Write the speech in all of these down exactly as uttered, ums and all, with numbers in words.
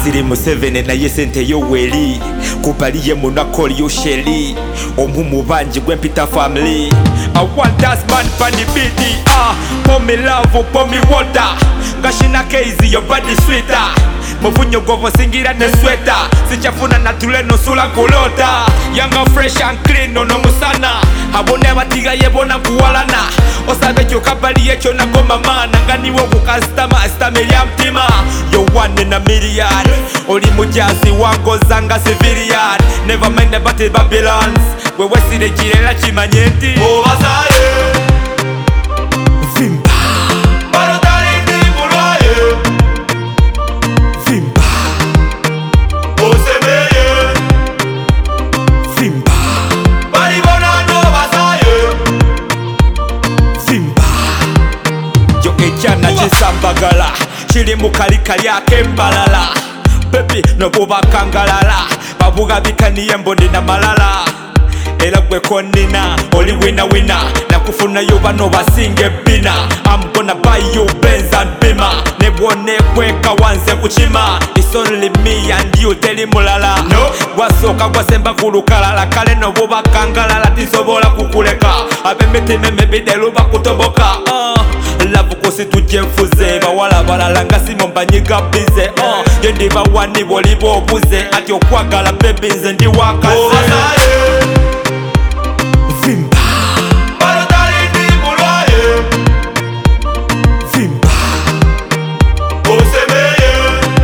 Siri Museveni naye sente yo weli kupaliye munakoli yo sheli omumu banji gwempita family. I want that man for the B D R. Pour me love, pour me water. Gashina crazy, your body sweeter. Muvunyo govo singira ne sweater. Sichafuna na tule no sula kulota. Younger fresh and clean no no musana. Habone batiga yebona kuwalana. Osabe kyo kabali yecho na goma mana. Ngani wo kukastama astameli mtima. You one in a million. Oli mujazi wango zanga civilian. Never mind about the Babylons. We wesi de jirela chimanyenti. Oh basaye Vimba Barotari ndi mulaye Vimba Osemeye Vimba Baribona no basaye Vimba Yo ejana chisambagala Chili mukalikali ake mbalala Baby no buba kangalala Babuga bikaniye mbondi na malala Era gwe konina, oli winner winner. Nakufuna yo bano basinge bina. I'm gonna buy you Benz and Beamer. Nebwone kweka wanze kuchima. It's only me and you teli mulala. No. Wasoka wasemba kulukalala. Kale no buba kangalala tisobola kukuleka. Abemete meme bidelu bakutoboka. uh. Love kusi tujenfuze. Bawala balala nga simo mbanyiga bize. uh. Yendi bawani boli bobuze. Ati okwagala baby nze ndi wakaze. Oh basaye Vimba Barotari ndi mulaye Vimba Osemeye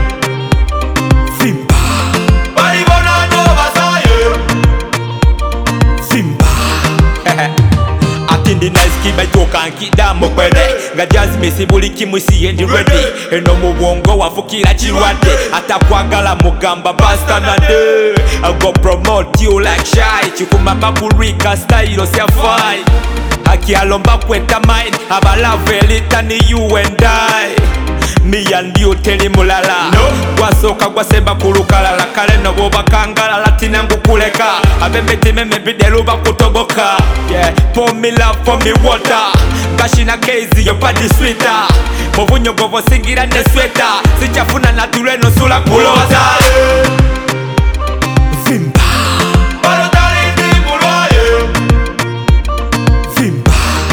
Vimba Baribona no basaye Vimba Atindi nice kiba joka nkida mukwede Nga jazz mesi buli kimusi yendi ready Eno mubwongo wafukira chirwade Atakwagala mugamba basta nade I go promote you like shy Chikuma baburika style osya fine Haki alomba kweta mine Abalave elita ni you and I Me and you teli mulala No. Gwasoka gwasemba kulukalala Kale no boba kangalala tinangu kuleka Abemeti meme bidelu bakutoboka Yeah, pour me love, pour me water Gashina crazy, your body sweeter Muvunyo govo singira ne sweater Sichafuna na tule no sula kulota basaye Vimba Barotari ndi mulaye Vimba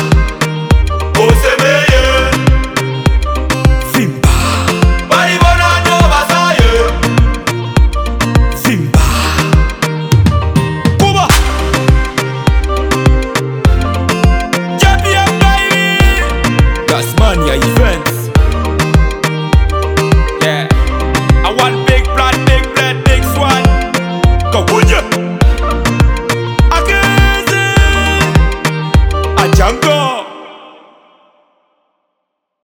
Osemeye Vimba Baribona no basaye Vimba Kuba J P M baby Gasmania